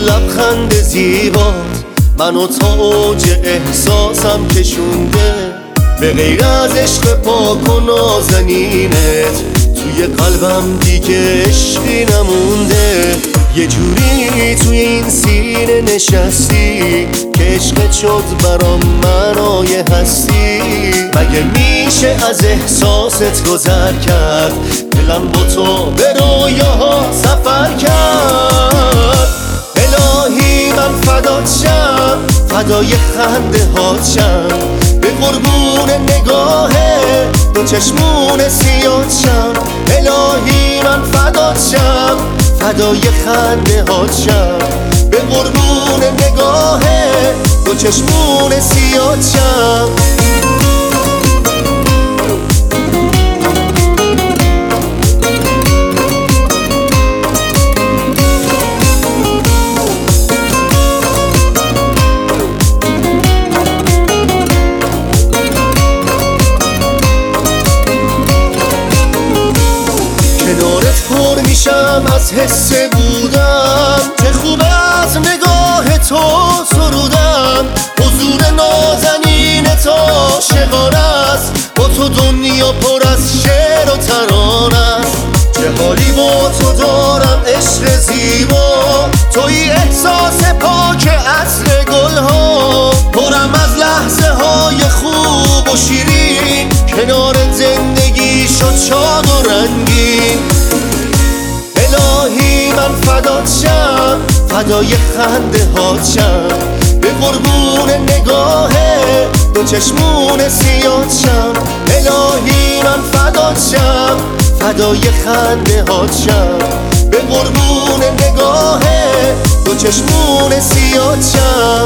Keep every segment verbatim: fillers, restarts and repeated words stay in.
لبخند زیبات منو تا اوج احساسم کشونده. به غیر از عشق پاک و نازنینت توی قلبم دیگه عشقی نمونده. یه جوری توی این سینه نشستی که عشقت شد برام معنای هستی. مگه میشه از احساست گذر کرد؟ دلم با تو به رویاها سفر کرد. الهی من فدات شم، فدای خنده هات شم، به قربون نگاه دو چشمون سیات شم. الهی من فدات شم، فدای خنده هات شم، به قربون نگاه دو چشمون سیات شم. کنارت پر میشم از حس بودم، چه خوب از نگاه تو سرودم. حضور نازنین تو عاشقانه است، با تو دنیا پر از شعر و ترانه است. چه حالی با تو دارم عشق زیبا، توی احساس پاک عطر گلها. پرم از لحظه های خوب و شیرین، کنار زندگی شد شاد و رنگین. الهی من فدات شم، فدای خنده هات شم، به قربون نگاه دو چشمون سیات شم. الهی من فدات شم، فدای خنده هات شم، به قربون نگاه دو چشمون سیات شم.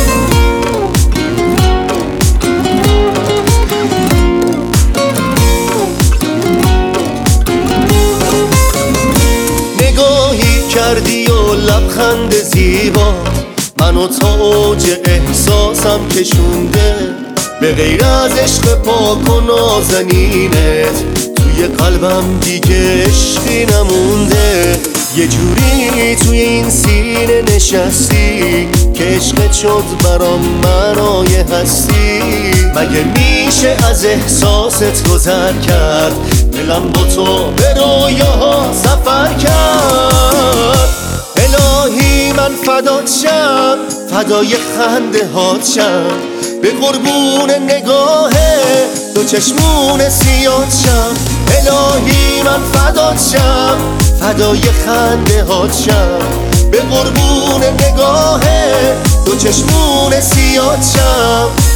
کردی و لبخند زیبا منو تا اوج احساسم کشونده. به غیر از عشق پاک و نازنینت توی قلبم دیگه عشقی نمونده. یه جوری توی این سینه نشستی که عشقت شد برام معنای هستی. مگه میشه از احساست گذر کرد؟ دلم با تو به رویاها سفر کرد. الهی من فدات شم، فدای خنده هات شم، به قربون نگاه دو چشمون سیات شم. الهی من فدات شم، فدای خنده هات شم، به قربون نگاه دو چشمون سیات شم.